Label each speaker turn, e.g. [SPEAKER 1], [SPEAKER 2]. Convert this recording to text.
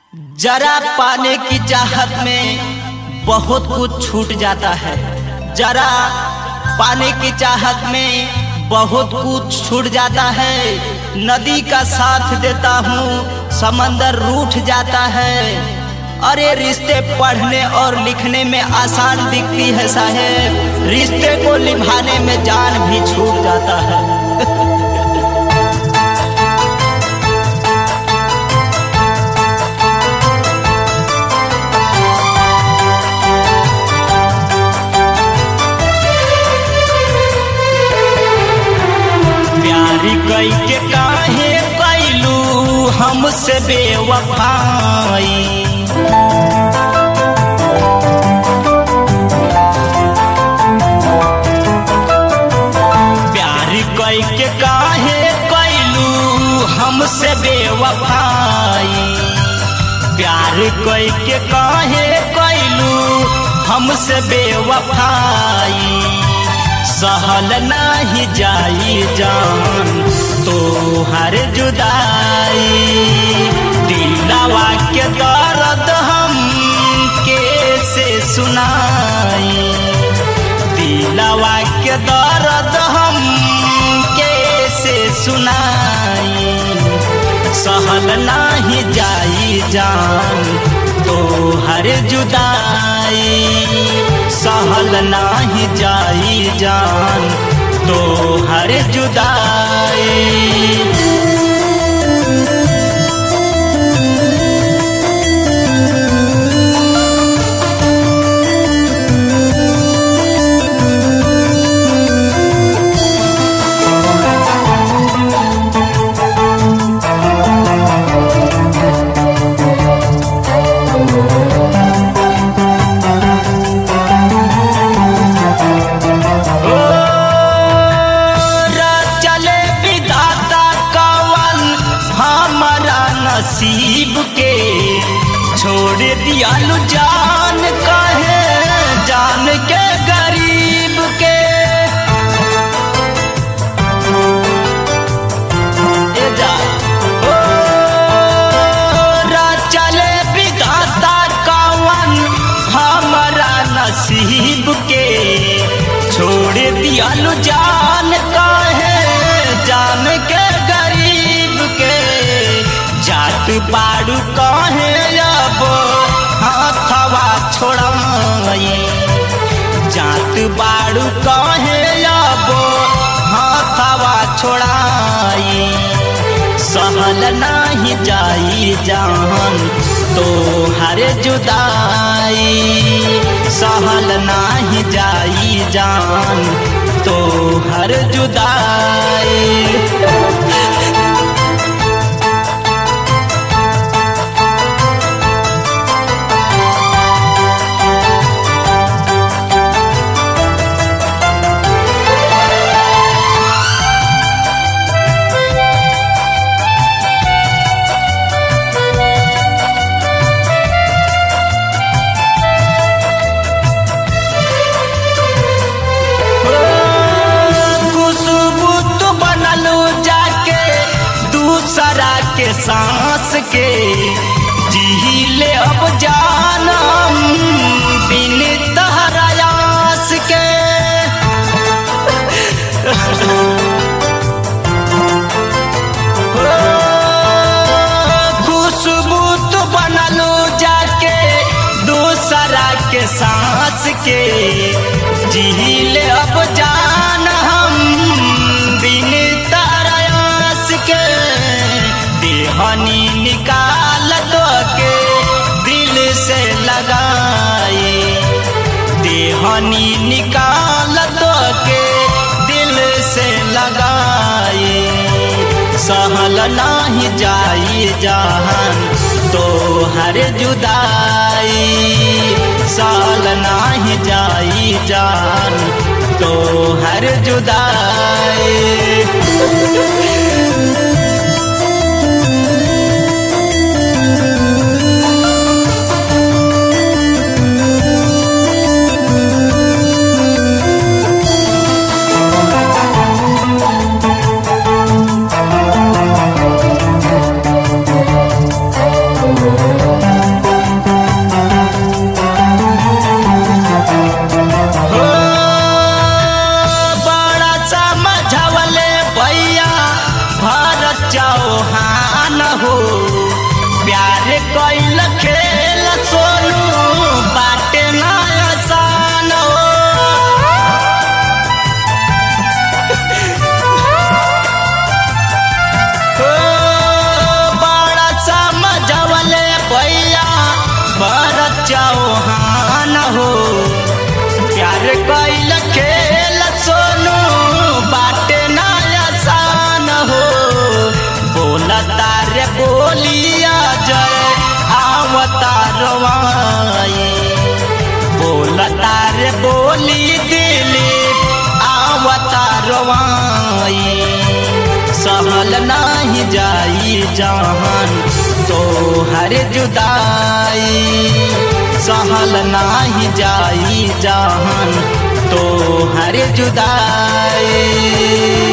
[SPEAKER 1] जरा पाने की चाहत में बहुत कुछ छूट जाता है। जरा पाने की चाहत में बहुत कुछ छूट जाता है। नदी का साथ देता हूँ समंदर रूठ जाता है। अरे रिश्ते पढ़ने और लिखने में आसान दिखती है साहेब, रिश्ते को निभाने में जान भी छूट जाता है। प्यारी कई के काहे कैलू हमसे बेवफाई, प्यारी कई के काहे कैलू हमसे बेवफाई, प्यार कई के काहे कैलू हमसे बेवफाई। सहल नाही जाई जान तो हर जुदाई, दिलवा के दर्द हम कैसे सुनाई, दिलवा के दर्द हम कैसे सुनाई। सहल नाही जाई जान तो हर जुदाई, सहल नाही जाई जान तो हर जुदाई। नसीब के छोड़ दियालु जान कहे जान के गरीब के, चले विधाता कवन हमारा नसीब के, छोड़ दियालु जान कहे जान के गरीब के। जात बाड़ू कहे अब हाथवा छोड़ाई, जात बाड़ू कहे अब हाथवा छोड़ाई। सहल नाही जाई जान तो हर जुदाई, सहल नाही जाई जान तो हर जुदाई। दूसरा के सांस के जीले अब जानम बिन तहरायास के। खुशबू तो बनलो जाके दूसरा के सांस के जीले अब जानम बिन तहरायास के। देहनी निकाल तो के दिल से लगाई, देहनी निकाल तो के दिल से लगाई। सहल नाही जाई जान तो हर जुदाई, सहल नाही जाई जान तो हर जुदाई।
[SPEAKER 2] Oh
[SPEAKER 1] हो प्यार कैल खेल सोनू बाटे ना आसान हो बड़ा समझवले भैया भरत चौहान हो प्यार कैल खेल सोनू बाटे ना आसान हो बोलता रे बोलिया जय आवतारवाई बोलता रे बोली दिलीप आवतारवाई सहल नहीं जाई जहान तो हर जुदाई सहल नहीं जाई जहान तो हर जुदाई।